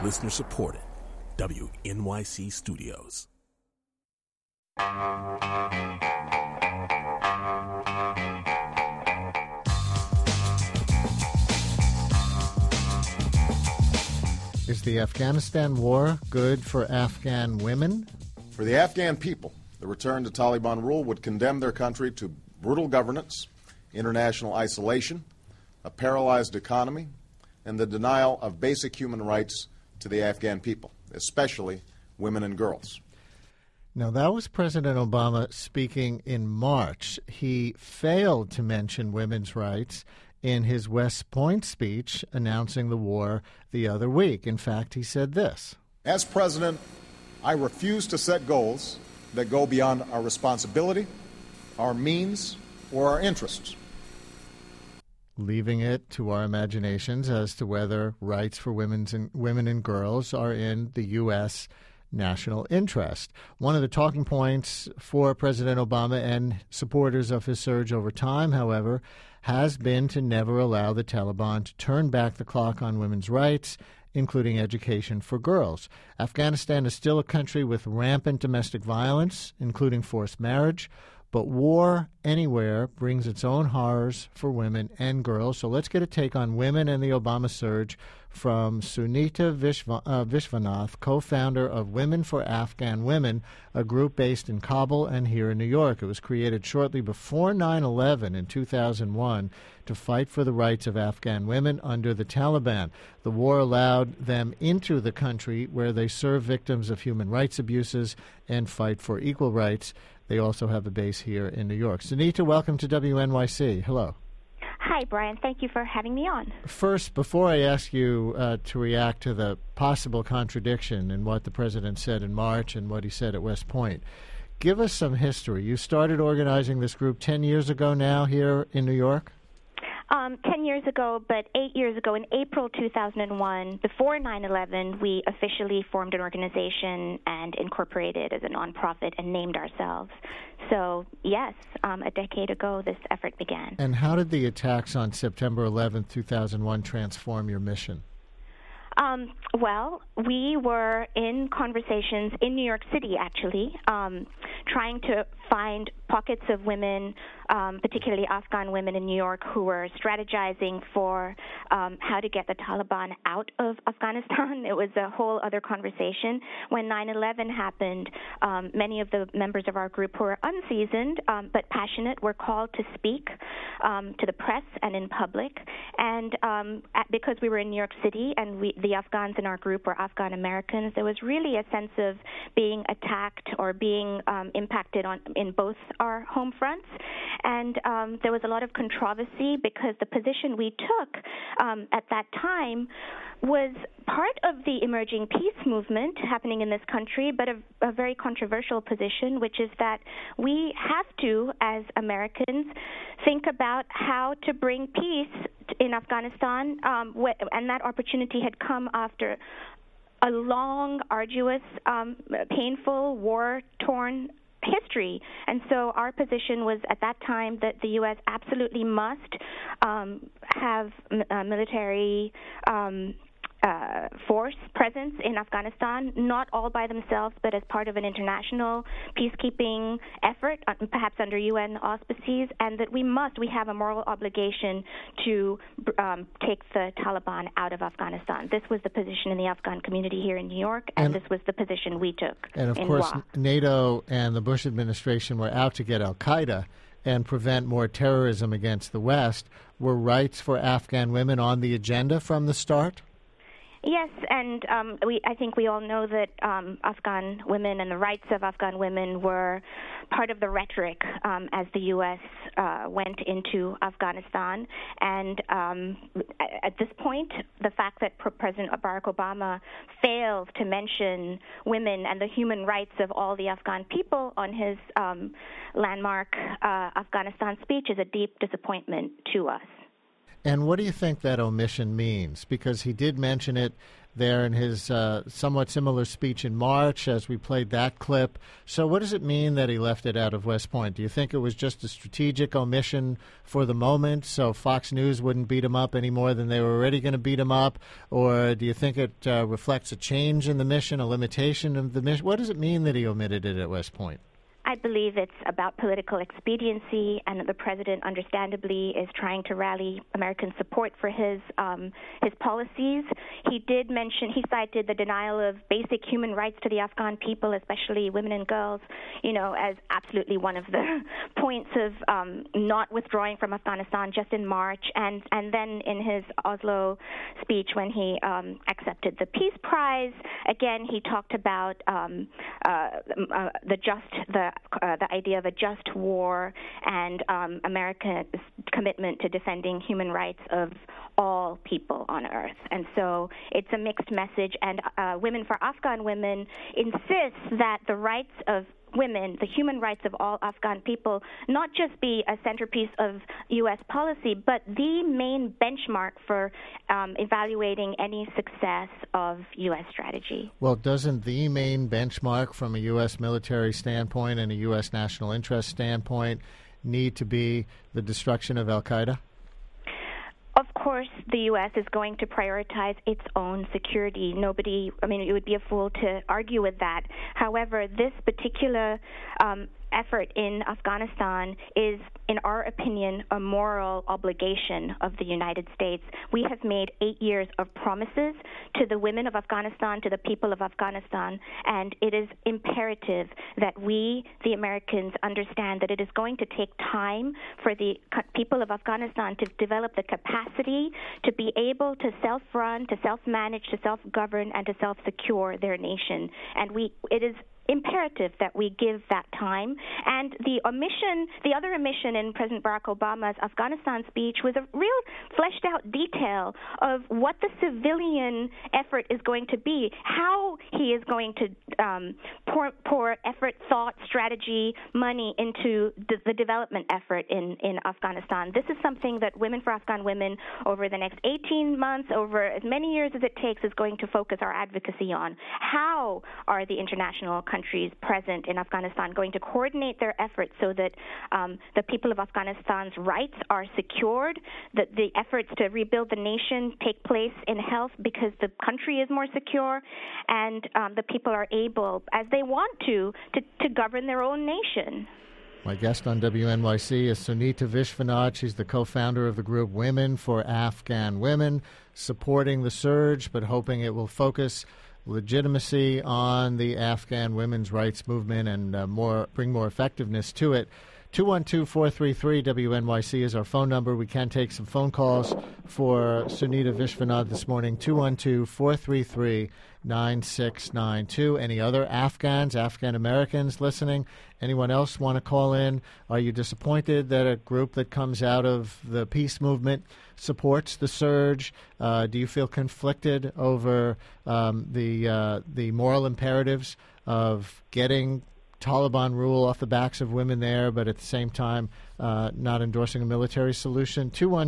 Listener supported. WNYC Studios. Is the Afghanistan war good for Afghan women? For the Afghan people, the return to Taliban rule would condemn their country to brutal governance, international isolation, a paralyzed economy, and the denial of basic human rights to the Afghan people, especially women and girls. Now, that was President Obama speaking in March. He failed to mention women's rights in his West Point speech announcing the war the other week. In fact, he said this. As president, I refuse to set goals that go beyond our responsibility, our means, or our interests. Leaving it to our imaginations as to whether rights for women and girls are in the U.S. national interest. One of the talking points for President Obama and supporters of his surge over time, however, has been to never allow the Taliban to turn back the clock on women's rights, including education for girls. Afghanistan is still a country with rampant domestic violence, including forced marriage, but war anywhere brings its own horrors for women and girls. So let's get a take on women and the Obama surge from Sunita Vishwanath, co-founder of Women for Afghan Women, a group based in Kabul and here in New York. It was created shortly before 9/11 in 2001 to fight for the rights of Afghan women under the Taliban. The war allowed them into the country where they serve victims of human rights abuses and fight for equal rights. They also have a base here in New York. Sunita, welcome to WNYC. Hello. Hi, Brian. Thank you for having me on. First, before I ask you to react to the possible contradiction in what the president said in March and what he said at West Point, give us some history. You started organizing this group 10 years ago now here in New York? 10 years ago, but 8 years ago, in April 2001, before 9/11, we officially formed an organization and incorporated as a nonprofit and named ourselves. So, yes, a decade ago, this effort began. And how did the attacks on September 11th, 2001 transform your mission? Well, we were in conversations in New York City, actually, trying to find pockets of women, particularly Afghan women in New York, who were strategizing for how to get the Taliban out of Afghanistan. It was a whole other conversation. When 9/11 happened, many of the members of our group who were unseasoned but passionate were called to speak to the press and in public. And because we were in New York City and the Afghans in our group were Afghan Americans, there was really a sense of being attacked or being impacted in both our home fronts. And there was a lot of controversy because the position we took at that time was part of the emerging peace movement happening in this country, but a very controversial position, which is that we have to, as Americans, think about how to bring peace in Afghanistan, and that opportunity had come after a long, arduous, painful, war-torn history. And so our position was at that time that the U.S. absolutely must have military force presence in Afghanistan, not all by themselves, but as part of an international peacekeeping effort, perhaps under UN auspices, and that we have a moral obligation to take the Taliban out of Afghanistan. This was the position in the Afghan community here in New York, and this was the position we took. And of course, NATO and the Bush administration were out to get al-Qaeda and prevent more terrorism against the West. Were rights for Afghan women on the agenda from the start? Yes, and I think we all know that Afghan women and the rights of Afghan women were part of the rhetoric as the U.S. Went into Afghanistan. And at this point, the fact that President Barack Obama failed to mention women and the human rights of all the Afghan people on his landmark Afghanistan speech is a deep disappointment to us. And what do you think that omission means? Because he did mention it there in his somewhat similar speech in March as we played that clip. So what does it mean that he left it out of West Point? Do you think it was just a strategic omission for the moment so Fox News wouldn't beat him up any more than they were already going to beat him up? Or do you think it reflects a change in the mission, a limitation of the mission? What does it mean that he omitted it at West Point? I believe it's about political expediency, and that the president, understandably, is trying to rally American support for his policies. He cited the denial of basic human rights to the Afghan people, especially women and girls, as absolutely one of the points of not withdrawing from Afghanistan just in March, and then in his Oslo speech when he accepted the Peace Prize, again he talked about the idea of a just war and America's commitment to defending human rights of all people on earth. And so it's a mixed message, and Women for Afghan Women insists that the rights of women, the human rights of all Afghan people, not just be a centerpiece of U.S. policy, but the main benchmark for evaluating any success of U.S. strategy. Well, doesn't the main benchmark from a U.S. military standpoint and a U.S. national interest standpoint need to be the destruction of al-Qaeda? Of course, the U.S. is going to prioritize its own security. It would be a fool to argue with that. However, this particular effort in Afghanistan is, in our opinion, a moral obligation of the United States. We have made 8 years of promises to the women of Afghanistan, to the people of Afghanistan, and it is imperative that we, the Americans, understand that it is going to take time for the people of Afghanistan to develop the capacity to be able to self-run, to self-manage, to self-govern, and to self-secure their nation. And it is imperative that we give that time. And the other omission in President Barack Obama's Afghanistan speech was a real fleshed out detail of what the civilian effort is going to be, how he is going to pour effort, thought, strategy, money into the development effort in Afghanistan. This is something that Women for Afghan Women over the next 18 months, over as many years as it takes, is going to focus our advocacy on. How are the international countries present in Afghanistan going to coordinate their efforts so that the people of Afghanistan's rights are secured, that the efforts to rebuild the nation take place in health because the country is more secure, and the people are able, as they want to govern their own nation. My guest on WNYC is Sunita Vishwanath. She's the co-founder of the group Women for Afghan Women, supporting the surge but hoping it will focus legitimacy on the Afghan women's rights movement and bring more effectiveness to it. 212-433-WNYC is our phone number. We can take some phone calls for Sunita Vishwanath this morning. 212-433-9692. Any other Afghans, Afghan Americans listening? Anyone else want to call in? Are you disappointed that a group that comes out of the peace movement supports the surge? Do you feel conflicted over the moral imperatives of getting Taliban rule off the backs of women there, but at the same time not endorsing a military solution?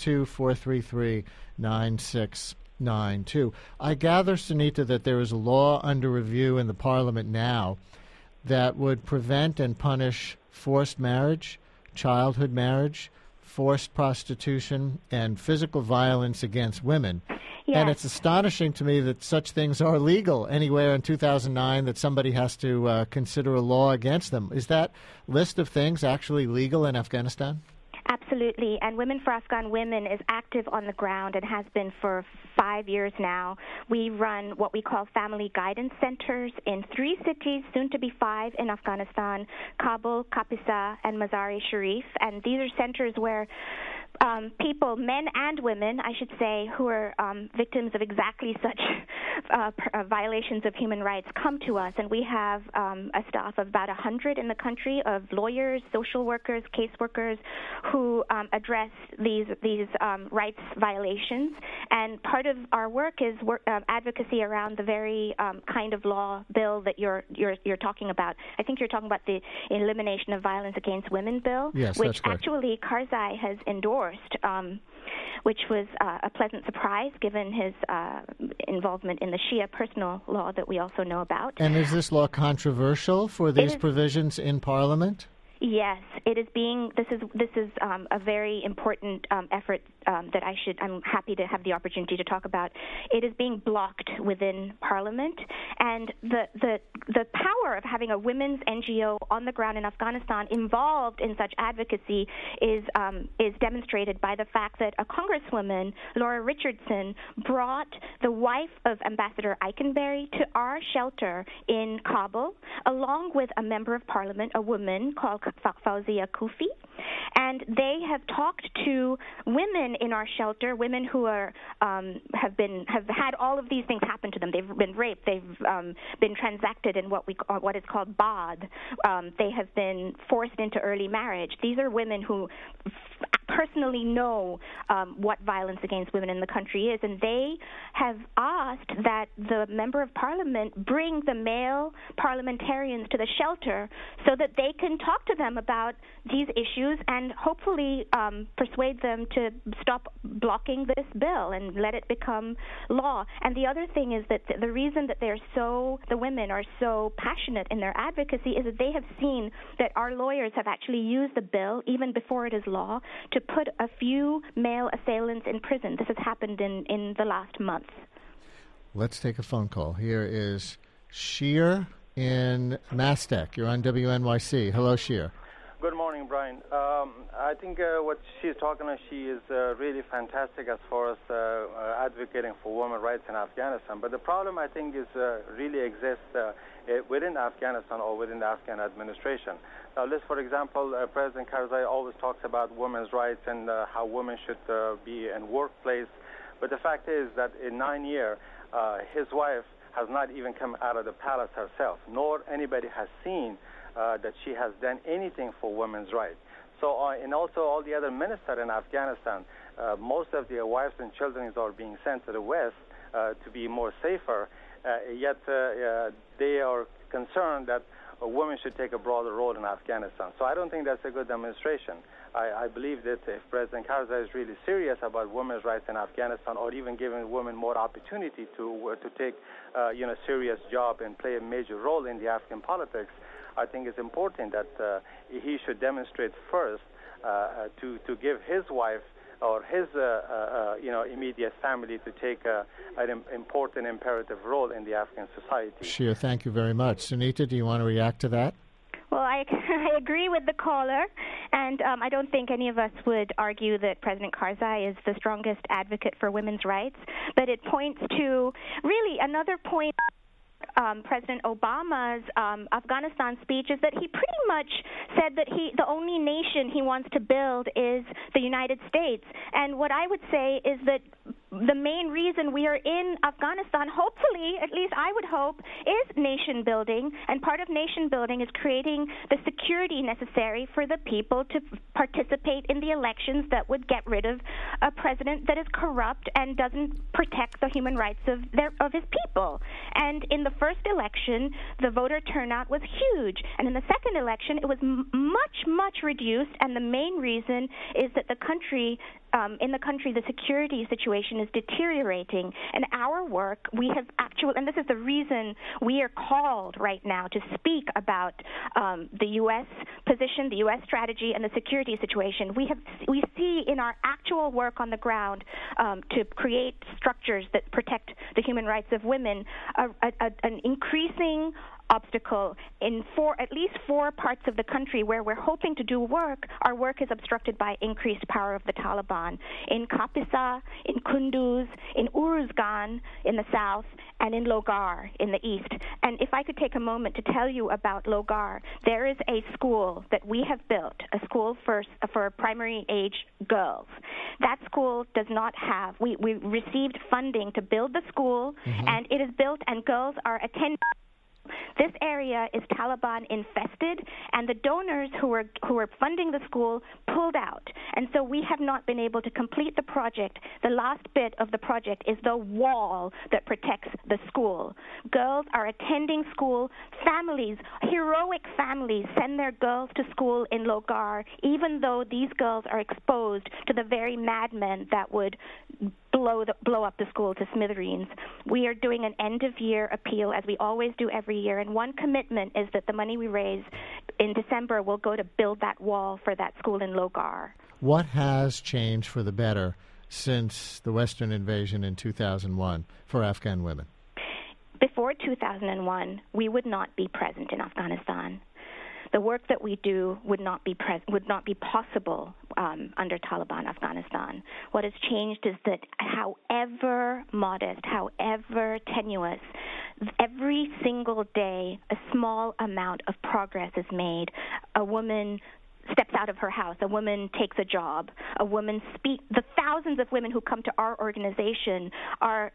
212-433-9692. I gather, Sunita, that there is a law under review in the Parliament now that would prevent and punish forced marriage, childhood marriage, forced prostitution, and physical violence against women. Yes. And it's astonishing to me that such things are legal anywhere in 2009, that somebody has to consider a law against them. Is that list of things actually legal in Afghanistan? Absolutely. And Women for Afghan Women is active on the ground and has been for 5 years now. We run what we call family guidance centers in 3 cities, soon to be 5 in Afghanistan: Kabul, Kapisa, and Mazar-e-Sharif. And these are centers where people, men and women, I should say, who are victims of exactly such violations of human rights come to us. And we have a staff of about 100 in the country of lawyers, social workers, caseworkers who address these rights violations. And part of our work is advocacy around the very kind of law bill that you're talking about. I think you're talking about the Elimination of Violence Against Women bill, yes, which actually Karzai has endorsed. which was a pleasant surprise given his involvement in the Shia personal law that we also know about. And is this law controversial for these provisions in Parliament? Yes, it is being. This is a very important effort that I'm happy to have the opportunity to talk about. It is being blocked within Parliament, and the power of having a women's NGO on the ground in Afghanistan involved in such advocacy is demonstrated by the fact that a Congresswoman, Laura Richardson, brought the wife of Ambassador Eikenberry to our shelter in Kabul, along with a member of Parliament, a woman called Fawzia Kufi, and they have talked to women in our shelter, women who are have had all of these things happen to them. They've been raped. They've been transacted in what is called BAD. They have been forced into early marriage. These are women who personally know what violence against women in the country is, and they have asked that the member of parliament bring the male parliamentarians to the shelter so that they can talk to them about these issues and hopefully persuade them to stop blocking this bill and let it become law. And the other thing is that the reason that the women are so passionate in their advocacy is that they have seen that our lawyers have actually used the bill, even before it is law, to put a few male assailants in prison. This has happened in the last month. Let's take a phone call. Here is Sheer in Mastec. You're on WNYC. Hello, Sheer. Good morning, Brian. I think what she's talking about, she is really fantastic as far as advocating for women's rights in Afghanistan. But the problem, I think, is really exists within Afghanistan or within the Afghan administration. Now, for example, President Karzai always talks about women's rights and how women should be in workplace. But the fact is that in 9 years, his wife has not even come out of the palace herself, nor anybody has seen that she has done anything for women's rights. So, and also all the other ministers in Afghanistan, most of their wives and children are being sent to the West to be more safer, yet they are concerned that women should take a broader role in Afghanistan. So I don't think that's a good demonstration. I believe that if President Karzai is really serious about women's rights in Afghanistan, or even giving women more opportunity to take serious job and play a major role in the Afghan politics, I think it's important that he should demonstrate first to give his wife or his immediate family to take an important imperative role in the Afghan society. Sheer, thank you very much. Sunita, do you want to react to that? Well, I agree with the caller, and I don't think any of us would argue that President Karzai is the strongest advocate for women's rights, but it points to really another point. President Obama's Afghanistan speech is that he pretty much said that the only nation he wants to build is the United States. And what I would say is that the main reason we are in Afghanistan, hopefully, at least I would hope, is nation building. And part of nation building is creating the security necessary for the people to participate in the elections that would get rid of a president that is corrupt and doesn't protect the human rights of his people. And in the first election, the voter turnout was huge. And in the second election, it was much, much reduced. And the main reason is that the country, the security situation is deteriorating. And our work, and this is the reason we are called right now to speak about the U.S. position, the U.S. strategy, and the security situation. We see in our actual work on the ground to create structures that protect the human rights of women, an increasing obstacle in at least four parts of the country where we're hoping to do work. Our work is obstructed by increased power of the Taliban. In Kapisa, in Kunduz, in Uruzgan in the south, and in Logar in the east. And if I could take a moment to tell you about Logar, there is a school that we have built, a school for primary age girls. That school does not have, we received funding to build the school, and it is built, and girls are attending. This area is Taliban infested, and the donors who are funding the school pulled out. And so we have not been able to complete the project. The last bit of the project is the wall that protects the school. Girls are attending school. Families, heroic families, send their girls to school in Logar, even though these girls are exposed to the very madmen that would blow up the school to smithereens. We are doing an end-of-year appeal, as we always do every year, and one commitment is that the money we raise in December will go to build that wall for that school in Logar. What has changed for the better since the Western invasion in 2001 for Afghan women? Before 2001, we would not be present in Afghanistan. The work that we do would not be possible under Taliban Afghanistan. What has changed is that however modest, however tenuous, every single day a small amount of progress is made. A woman steps out of her house. A woman takes a job. A woman the thousands of women who come to our organization are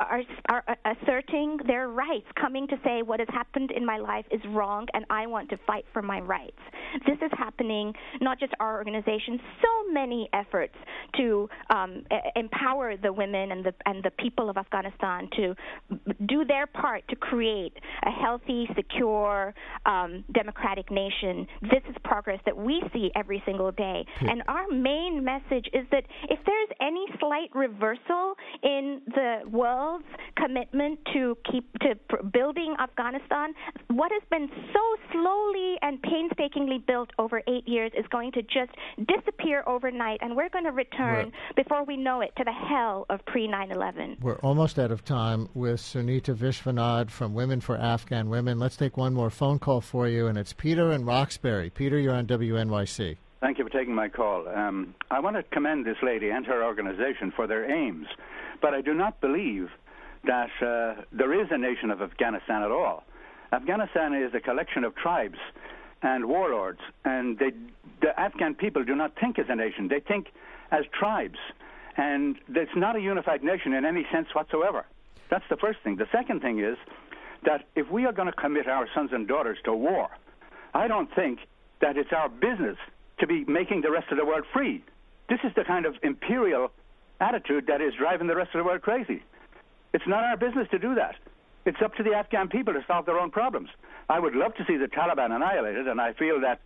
asserting their rights, coming to say what has happened in my life is wrong and I want to fight for my rights. This is happening, not just our organization, so many efforts to empower the women and the people of Afghanistan to do their part to create a healthy, secure, democratic nation. This is progress that we see every single day. And our main message is that if there's any slight reversal in the world's commitment to building Afghanistan, what has been so slowly and painstakingly built over 8 years is going to just disappear overnight, and we're going to return before we know it to the hell of pre-9/11. We're almost out of time with Sunita Vishwanath from Women for Afghan Women. Let's take one more phone call for you, and it's Peter in Roxbury. Peter, you're on WNYC. Thank you for taking my call. I want to commend this lady and her organization for their aims, but I do not believe that there is a nation of Afghanistan at all. Afghanistan is a collection of tribes and warlords, and the Afghan people do not think as a nation. They think as tribes, and it's not a unified nation in any sense whatsoever. That's the first thing. The second thing is that if we are going to commit our sons and daughters to war, I don't think that it's our business to be making the rest of the world free. This is the kind of imperial attitude that is driving the rest of the world crazy. It's not our business to do that. It's up to the Afghan people to solve their own problems. I would love to see the Taliban annihilated, and I feel that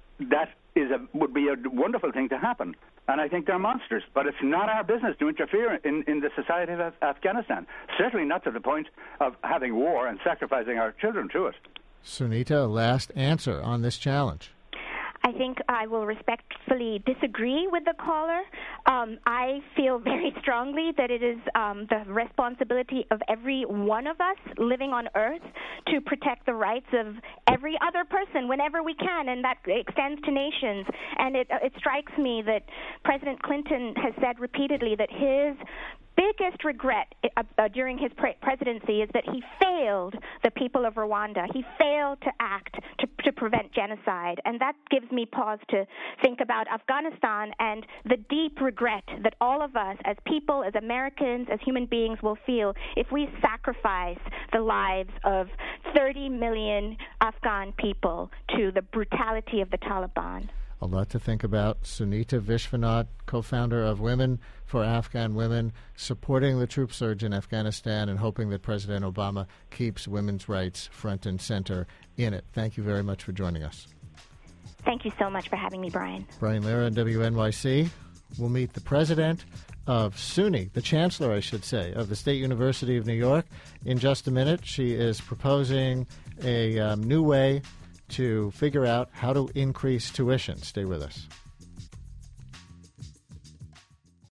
would be a wonderful thing to happen. And I think they're monsters. But it's not our business to interfere in the society of Afghanistan. Certainly not to the point of having war and sacrificing our children to it. Sunita, last answer on this challenge. I think I will respectfully disagree with the caller. I feel very strongly that it is the responsibility of every one of us living on Earth to protect the rights of every other person whenever we can, and that extends to nations. And it strikes me that President Clinton has said repeatedly that his biggest regret during his presidency is that he failed the people of Rwanda. He failed to act to prevent genocide. And that gives me pause to think about Afghanistan and the deep regret that all of us as people, as Americans, as human beings will feel if we sacrifice the lives of 30 million Afghan people to the brutality of the Taliban. A lot to think about. Sunita Vishwanath, co-founder of Women for Afghan Women, supporting the troop surge in Afghanistan and hoping that President Obama keeps women's rights front and center in it. Thank you very much for joining us. Thank you so much for having me, Brian. Brian Lehrer on WNYC. We'll meet the president of SUNY, the chancellor, I should say, of the State University of New York in just a minute. She is proposing a new way to figure out how to increase tuition. Stay with us.